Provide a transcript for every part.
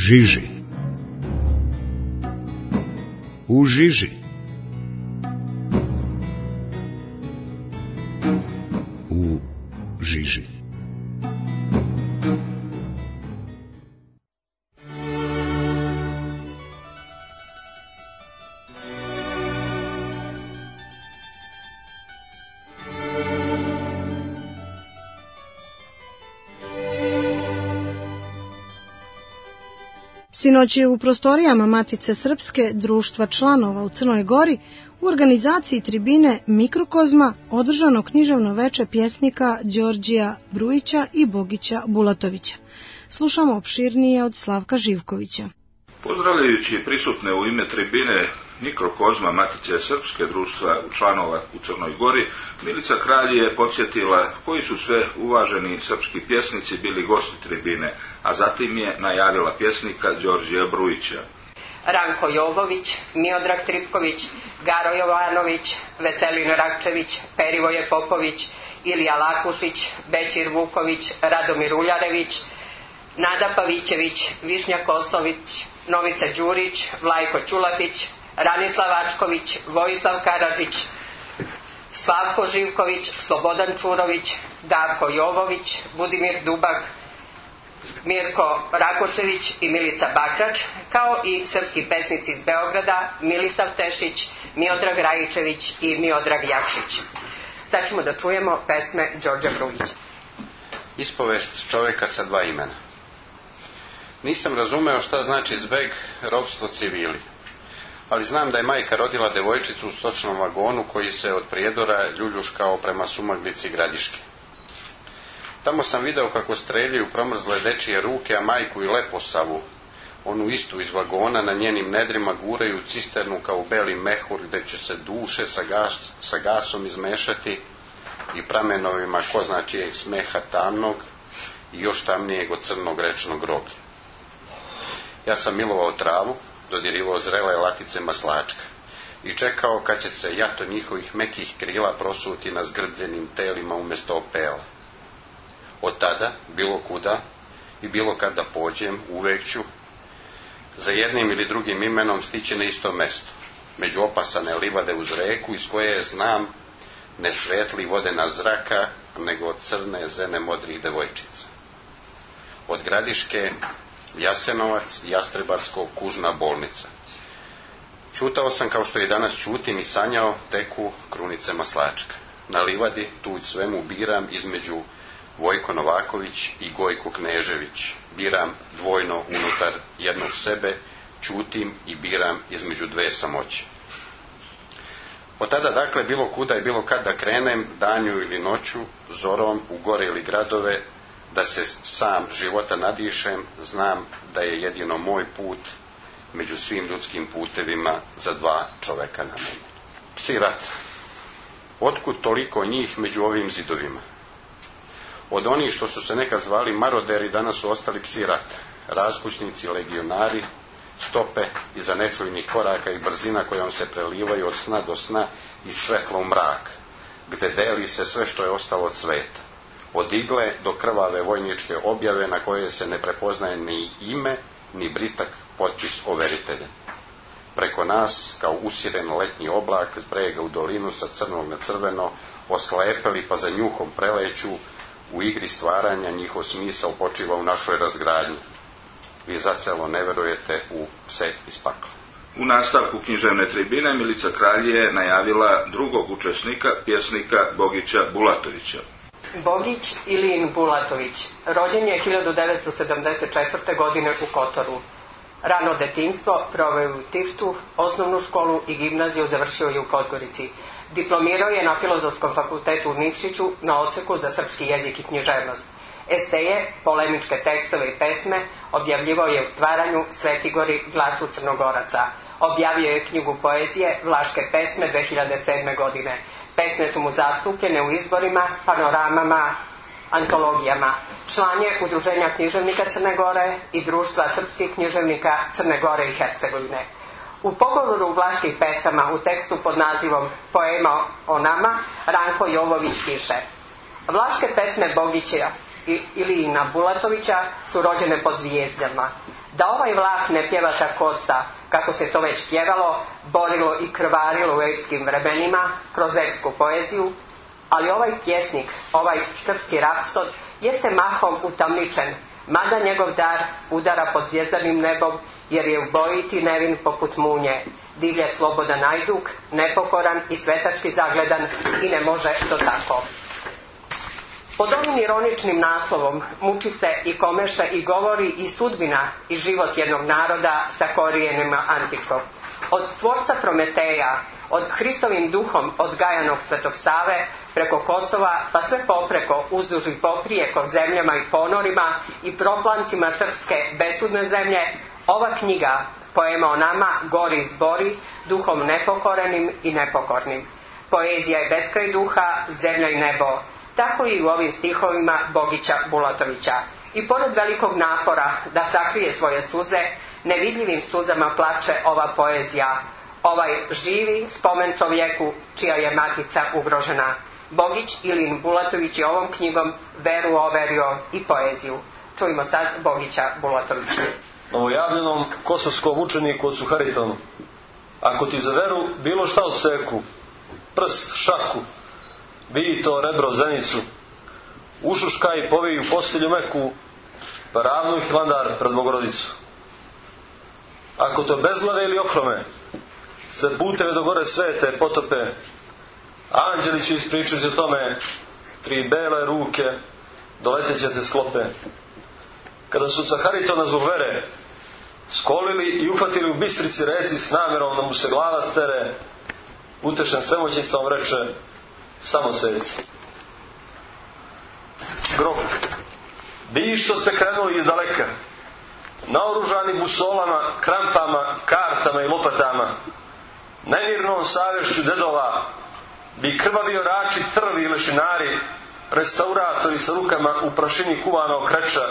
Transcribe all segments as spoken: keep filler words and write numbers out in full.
žiži. U žiži. U žiži. Sinoć je u prostorijama Matice Srpske, društva članova u Crnoj Gori, u organizaciji tribine Mikrokozma održano književno veče pjesnika Đorđija Brujića i Bogića Bulatovića. Slušamo opširnije od Slavka Živkovića. Pozdravljajući prisutne u ime tribine Mikrokozma Matice Srpske, društva članova u Crnoj Gori, Milica Kralj je podsjetila koji su sve uvaženi srpski pjesnici bili gosti tribine, a zatim je najavila pjesnika Đorđija Brujića. Ranko Jovović, Miodrag Tripković, Garo Jovanović, Veselin Rakčević, Perivoje Popović, Ilija Lakušić, Bećir Vuković, Radomir Uljarević, Nada Pavićević, Višnja Kosović, Novica Đurić, Vlajko Ćulatić, Ranislav Ačković, Vojislav Karadžić, Slavko Živković, Slobodan Čurović, Darko Jovović, Budimir Dubak, Mirko Rakočević i Milica Bakrač, kao i srpski pesnici iz Beograda, Milisav Tešić, Miodrag Rajičević i Miodrag Jakšić. Sad ćemo da čujemo pesme Đorđa Brujića. Ispovest čoveka sa dva imena. Nisam razumeo šta znači zbeg, ropstvo, civili. Ali znam da je majka rodila devojčicu u stočnom vagonu koji se od Prijedora ljuljuškao prema Sumaglici Gradiške. Tamo sam video kako streljaju promrzle dečije ruke, a majku i Leposavu, onu istu iz vagona, na njenim nedrima guraju cisternu kao beli mehur gde će se duše sa, gas, sa gasom izmešati i pramenovima ko zna čijeg smeha tamnog i još tamnijeg od crnog rečnog groblja. Ja sam milovao travu, dodirivao zrele latice maslačka i čekao kad će se jato njihovih mekih krila prosuti na zgrbljenim telima umjesto opela. Od tada, bilo kuda i bilo kada pođem, uvek ću za jednim ili drugim imenom stići na isto mesto, među opasane livade uz reku iz koje znam ne svetli vodena zraka, nego od crne zene modrih devojčica. Od Gradiške Jasenovac, Jastrebarsko, Kužna bolnica. Čutao sam kao što i danas čutim i sanjao teku krunice maslačka. Na livadi tuđ svemu biram između Vojko Novaković i Gojko Knežević. Biram dvojno unutar jednog sebe, čutim i biram između dve samoće. Od tada dakle bilo kuda i bilo kad da krenem, danju ili noću, zorom u gore ili gradove, da se sam života nadišem, znam da je jedino moj put među svim ljudskim putevima za dva čoveka na mene. Psi rata. Otkud toliko njih među ovim zidovima? Od onih što su se nekad zvali maroderi, danas su ostali psi rata. Raskućnici, legionari, stope iza nečujnih koraka i brzina kojom se prelivaju od sna do sna i svetlo u mrak, gde deli se sve što je ostalo od sveta. Od igle do krvave vojničke objave na koje se ne prepoznaje ni ime, ni britak potpis overitelja. Preko nas, kao usiren letnji oblak, s brega u dolinu sa crnog na crveno, oslepeli pa za njuhom preleću, u igri stvaranja njihov smisao počiva u našoj razgradnji. Vi zacelo ne verujete u pse iz pakla. U nastavku književne tribine Milica Kralj je najavila drugog učesnika, pjesnika Bogića Bulatovića. Bogić Ilijin Bulatović, rođen je hiljadu devetsto sedamdeset četvrte. godine u Kotoru. Rano detinjstvo proveo u Tiftu, osnovnu školu i gimnaziju završio je u Podgorici. Diplomirao je na Filozofskom fakultetu u Nikšiću na odseku za srpski jezik i književnost. Eseje, polemičke tekstove i pesme objavljivao je u Stvaranju, Svetigori, Glasu Crnogoraca. Objavio je knjigu poezije Vlaške pesme dve hiljade sedme. godine. Pesme su mu zastupljene u izborima, panoramama, antologijama. Član je Udruženja književnika Crne Gore i Društva srpskih književnika Crne Gore i Hercegovine. U pogovoru vlaških pesama u tekstu pod nazivom Poema o nama, Ranko Jovović piše: Vlaške pesme Bogića i Ilijina Bulatovića su rođene pod zvijezdama. Da ovaj vlah ne pjeva takoca, kako se to već pjevalo, borilo i krvarilo u epskim vremenima, kroz epsku poeziju, ali ovaj pjesnik, ovaj srpski rapsod, jeste mahom utamničen, mada njegov dar udara pod zvjezdanim nebom, jer je ubojit i nevin poput munje, divlje slobodan ajduk, nepokoran i svetački zagledan i ne može to tako. Pod ovim ironičnim naslovom muči se i komeša i govori i sudbina i život jednog naroda sa korijenima antičkog. Od tvorca Prometeja, od Hristovim duhom odgajanog Svetog Save, preko Kosova, pa sve popreko, uzduž i poprijeko zemljama i ponorima i proplancima srpske besudne zemlje, ova knjiga, poema o nama, gori zbori, duhom nepokorenim i nepokornim. Poezija je beskraj duha, zemlja i nebo. Tako i u ovim stihovima Bogića Bulatovića. I pored velikog napora da sakrije svoje suze, nevidljivim suzama plače ova poezija, ovaj živi spomen čovjeku čija je matica ugrožena. Bogić Ilin Bulatović je ovom knjigom veru overio i poeziju. Čujmo sad Bogića Bulatovića. Novojavljenom kosovskom učeniku od Suharitonu. Ako ti za veru bilo šta odseku, prst, šaku, biji to rebro, zenicu, ušuškaj i povij u postelju meku, pa ravnuj Hilandar pred Bogorodicu. Ako to bezglave ili okrome, se puteve do gore svete potope, anđeli će ispričati o tome, tri bele ruke doleteće te sklope. Kada su Caharitona zbog vere skolili i uhvatili u Bistrici reci s namjerom da mu se glava stere, utešen svemoćnicom reče: samo seci. Grob. Bi što ste krenuli iz daleka, naoružani busolama, krampama, kartama i lopatama, nemirnom savješću dedova, bi krvavi orači, trvi i lešinari, restauratori sa rukama u prašini kuvana okreča,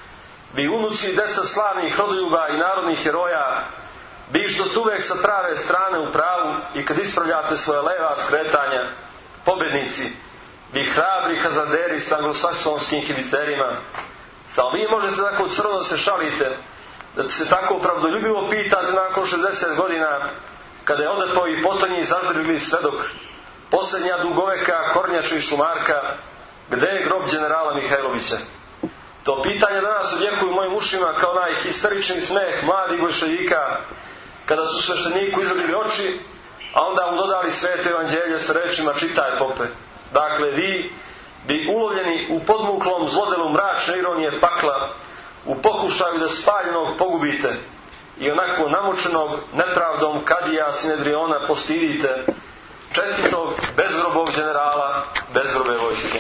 bi unuci i deca slavnih rodoljuba i narodnih heroja, bi što uvek sa prave strane u pravu i kad ispravljate svoje leva skretanja, pobjednici, bi hrabri hazarderi s anglosaksonskim hibicerima. Samo vi možete tako crno da se šalite, da se tako pravdoljubivo pitate nakon šezdeset godina, kada je odepo i potonji zažrljivli svedok, posljednja dugoveka Kornjača i Šumarka, gde je grob generala Mihajlovića? To pitanje danas odjekuje u mojim ušima kao onaj histerični smeh mladih bolševika, kada su svešteniku izvrgli oči, a onda mu dodali sveto evanđelje sa rečima čitaj pope. Dakle, vi bi ulovljeni u podmuklom zlodelu mračne ironije pakla, u pokušaju da spaljenog pogubite i onako namučenog nepravdom kadija Sinedriona postidite, čestitog bezgrobog generala bezgrobe vojske.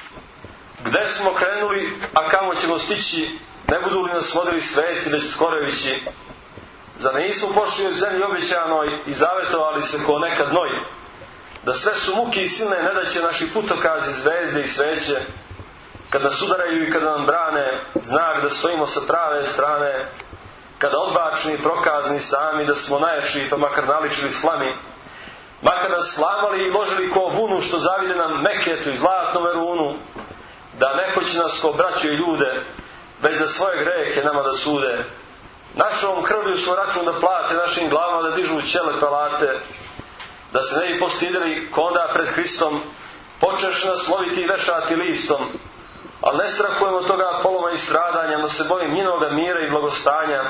Gde smo krenuli, a kamo ćemo stići, ne budu li nas vodili sveci već skorevići? Zar ne nismo pošli u zemlji obećanoj i zavetovali se ko nekad noj, da sve su muke i silne nedaće naši putokazi, zvezde i sveće, kad nas udaraju i kada nam brane, znak da stojimo sa prave strane, kada odbačni i prokazni sami, da smo najjači pa makar naličili slami, makar nas slamali i ložili ko vunu što zavide nam Meketu i zlatnu verunu, da neko će nas ko braćo i ljude, već za svoje grehe nama da sude. Našom krvlju svoj račun da plate, našim glavama da dižu ćele palate, da se ne bi postidili ko onda pred Hristom, počeš nas loviti i vešati listom. Ali ne strahujemo toga poloma i stradanja, no se bojim njenoga mira i blagostanja.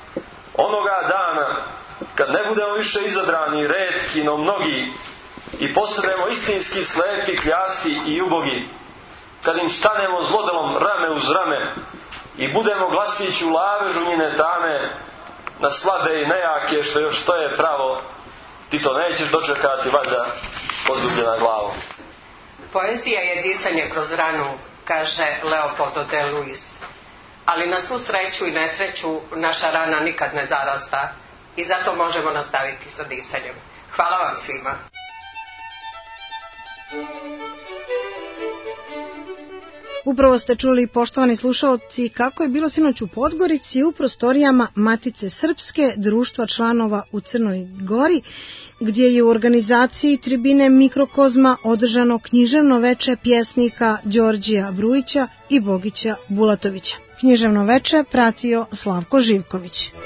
Onoga dana, kad ne budemo više izabrani, retki, no mnogi, i postanemo istinski slepi, kljasti i ubogi, kad im stanemo zlodelom rame uz rame i budemo glasići u lavežu njene tame, na slabe i nejake što još to je pravo, ti to nećeš dočekati valjda pozdubljena glavom. Poezija je disanje kroz ranu, kaže Leopoldo de Luis. Ali na svu sreću i nesreću naša rana nikad ne zarasta i zato možemo nastaviti sa disanjem. Hvala vam svima. Upravo ste čuli, poštovani slušaoci, kako je bilo sinoć u Podgorici u prostorijama Matice Srpske, društva članova u Crnoj Gori, gdje je u organizaciji tribine Mikrokozma održano književno veče pjesnika Đorđija Brujića i Bogića Bulatovića. Književno veče pratio Slavko Živković.